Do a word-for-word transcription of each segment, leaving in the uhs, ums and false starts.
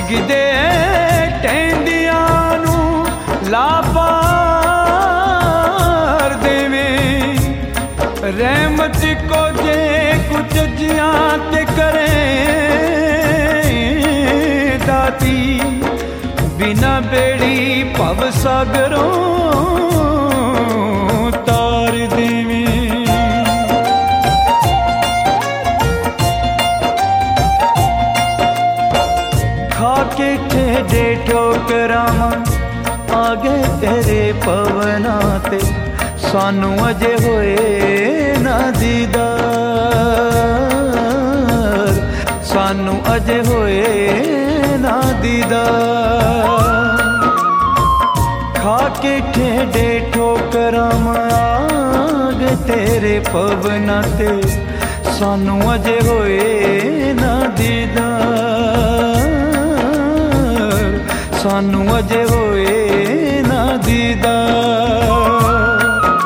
डिगदे टेंदियां नू लापार देवें रहमत को जे कुछ जियां ते करे दाती बिना बेड़ी भव सागरों तार देवें खाके ठेडे ठोकरां आगे तेरे पवना ते सानू अजे होए ना दीदार सानू अजे होए ना दीदार खाके ठेडे ठोकरां आगे तेरे पवना ते सानू अजे होए ना दीदार सानू अजे होए ना दीदार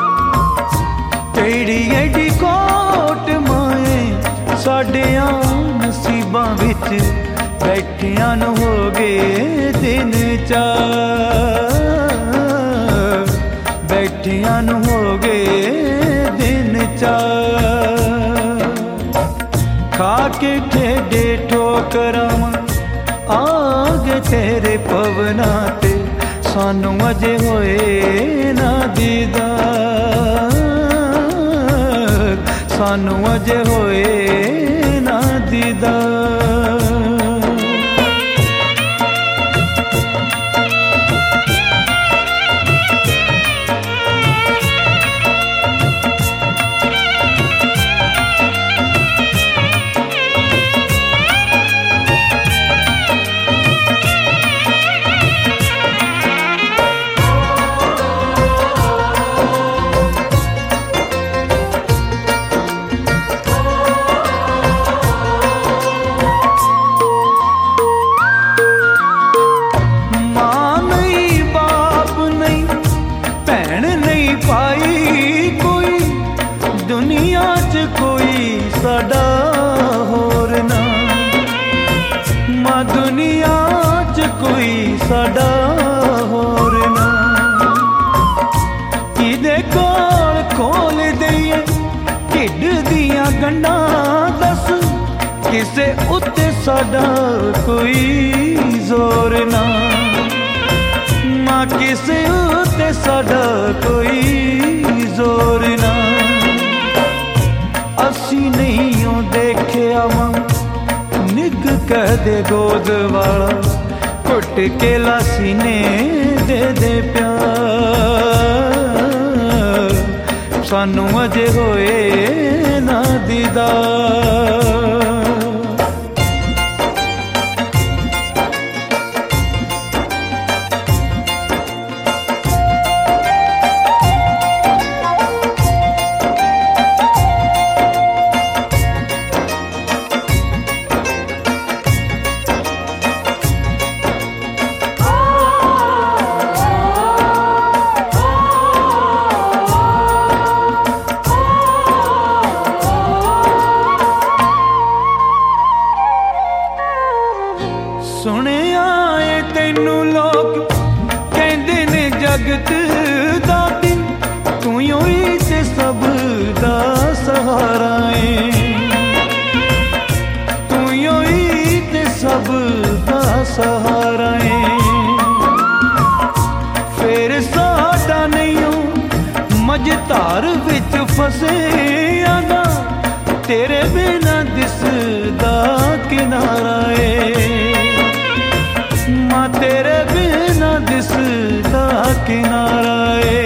तेरी एडी कोट माए साडियां नसीबां विच बैठियां न हो गए दिन चार बैठियां न हो गए दिन चार खाके ठेडे ठोकरां आगे तेरे पवना ते सानू अजे होए ना दीदार सानू अजे होए ना दीदार दुनिया च कोई साडा होर ना मां दुनिया च कोई साडा होर ना किदे कोल खोल दईए ढिड दियां गंढां दस किसे उत्ते साडा कोई जोर ना मां किसे उत्ते साडा कोई जोर ना असी नहीं देखिया मां निग कह दे गोद वाला घुट के लासीने दे दे प्यार सानू अजे होए ना दीदार सुनिया है तेनू लोग कहंदे ने जगत दा दिन तू ही ते सब दा सहारा है तू ही ते सब दा सहारा है फिर साडा नहीं मझधार विच फसे आंदा तेरे बिना दिसदा किनारा है मां तेरे बिना दिसदा किनारा है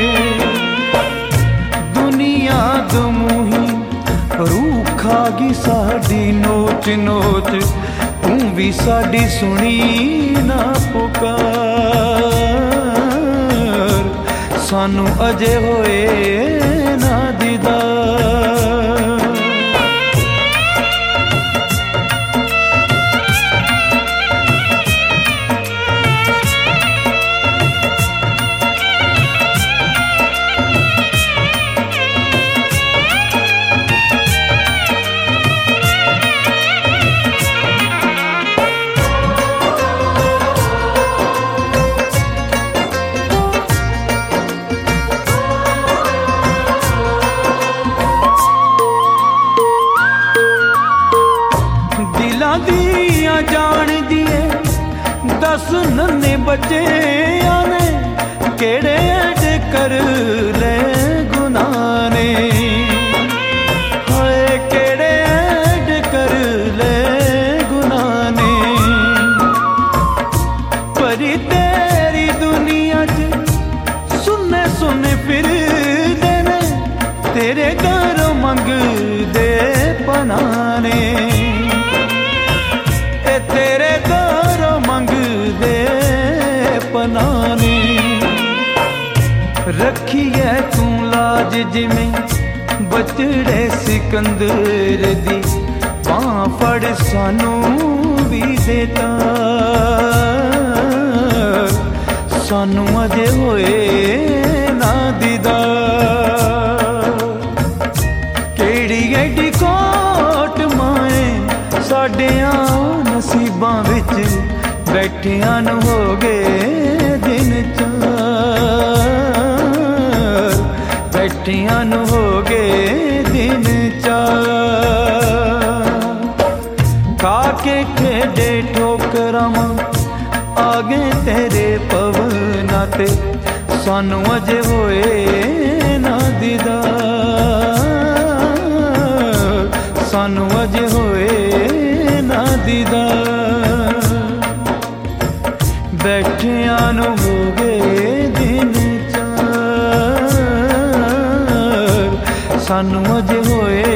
दुनिया दमूही रूह खागी साडी नोच नोच तू भी साडी सुनी ना पुकार सानू अजे होए ना दीदार दस नन्हे बच्चियां ने केड़े ऐड कर ले गुनाह ने, हाय केड़े ऐड कर ले गुनाह ने। परी तेरी दुनिया च सुने सुने फिर देने, तेरे घर मंगदे पनाने, ए तेरे घर मंगदे पनाने। रखी है तू लाज जिमें बचड़े सिकंदर दी, बां फड़ सानू भी देता, सानू अजे होए ना दीदार। केड़ी एडी कोट माए साडियां नसीबां विच, बैठियां नूं हो गए दिन चार, बैठियां नूं हो गए दिन चार। खा के खेडे ठोकरां आ गए तेरे पवना ते, सानू अजे होए ना दीदार, सानू अजे होए ना दीदार। बैठियां नूं हो गए दिन चार, सानू अजे होए